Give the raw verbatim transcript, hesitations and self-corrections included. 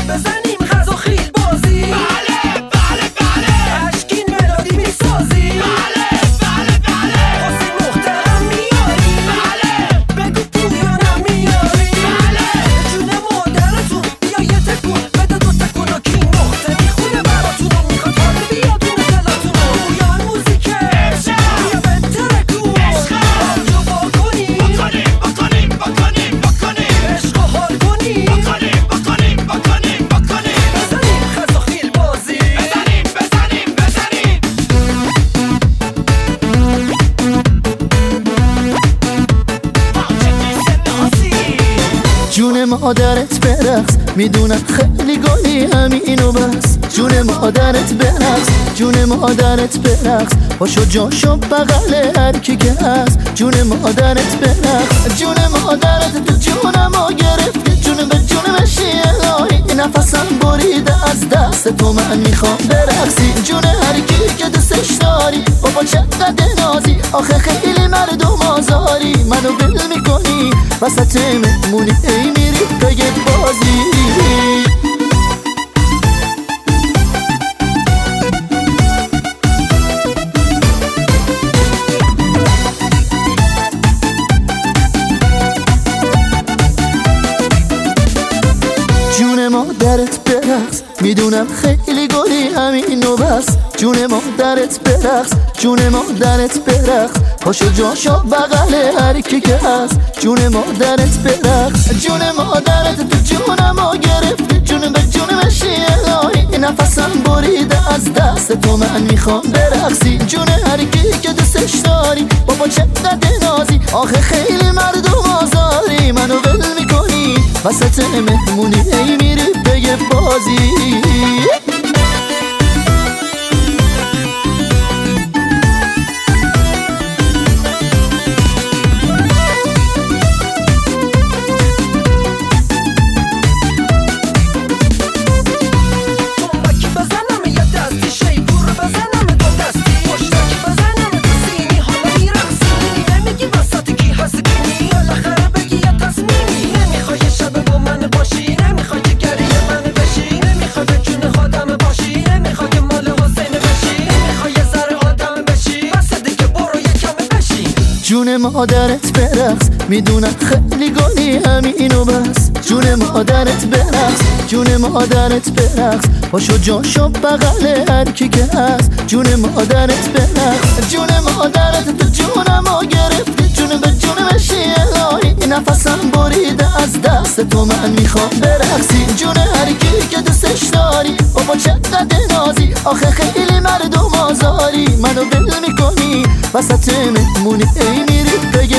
بزنیم غذا خیل بازی. بله بله بله. اشکین ملودی میسازی. بله بله بله. حسین محترم میاری. بله. بگو پویانم میاری. بله. جون مادرتون بیا یه تکون بده، دو تکون و کی نقطه میخونه براتونو، میخواد حال بیاد دون دلاتونو. پویان موزیکه بیا بهتره کن. آبجو واکنیم بکنیم بکنیم بکنیم بکنیم. عشق و حال کنیم بکنیم بکنیم بکنیم بکنیم. بزنیم غذا خیل بازی. بزنیم بزنیم بزنیم. جون مادرت برقص، میدونم خیلی گلی همینو بس. جون مادرت برقص، جون مادرت برقص، پاشو جاشو بغل هر کی که هست. جون مادرت برقص، جون مادرت تو جونمو گرفتی، جون به جون بشی الهی. نفسم بریده از دست تو، من میخوام برقصی. جون هر کی که دوستش داری، بابا چقدر نازی، آخه خیلی مردم آزاری. منو ول میکنی وسط مهمونی، ای میری پی بازی. جون مادرت برقص، میدونم خیلی گلی همینو بس. جون مادرت برقص، جون مادرت برقص، پاشو جاشو بغل هر کی که هست. جون مادرت برقص، جون مادرت تو جونمو گرفتی، جون به جون بشی الهی. نفسم بریده از دست تو، من میخوام برقصی. جون هر کی که دوستش داری، بابا چقدر نازی، آخه خیلی مردم آزاری. منو ول میکنی وسط مهمونی، ای میری پی بازی. تنبکی بزنم یه دستی، شیپور بزنم دو دستی، مشتکی بزنم تو سینی، حالا میرقصی. نمیگی وسط کی هست کنی، بالاخره بگی یه تصمیمی. نمیخوای شب با من باشی، نمیخوای که گریه من بشی، نمیخوای به جون خودم باشی، نمیخوای که مال حسین بشی، نمیخوای یه ذره آدم بشی. بس دیگه برو یکم بشی. جون مادرت برقص، میدونم خیلی گلی همینو بس. جون مادرت برقص، جون مادرت برقص، پاشو جاشو بغل هر کی که هست. جون مادرت برقص، جون مادرت تو جونمو گرفتی، جون به جون بشی الهی. نفسم بریده از دست تو، من میخوام برقصی. جون هر کی که دوستش داری، بابا چقدر نازی، آخه خیلی مردم آزاری. منو ول میکنی وسط مهمونی، ای میری پی